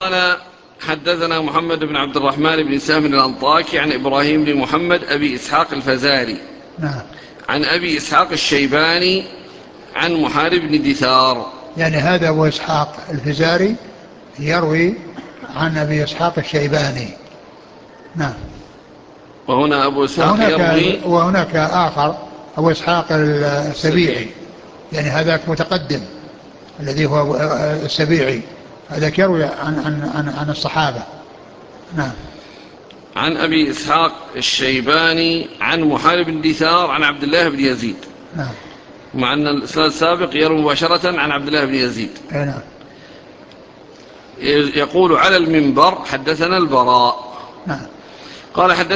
قال حدثنا محمد بن عبد الرحمن بن سهم الأنطاكي عن إبراهيم بن محمد أبي إسحاق الفزاري عن أبي إسحاق الشيباني عن محارب بن دثار. يعني هذا أبو إسحاق الفزاري يروي عن أبي إسحاق الشيباني. نعم. وهنا أبو إسحاق يروي، وهناك آخر أبو إسحاق السبيعي، يعني هذاك متقدم الذي هو السبيعي، هذاك يروي عن الصحابة. نعم. عن أبي إسحاق الشيباني عن محارب بن دثار عن عبد الله بن يزيد. نعم. مع أن الإسناد السابق يروي مباشرة عن عبد الله بن يزيد. نعم. يقول على المنبر حدثنا البراء. نعم. قال حدثنا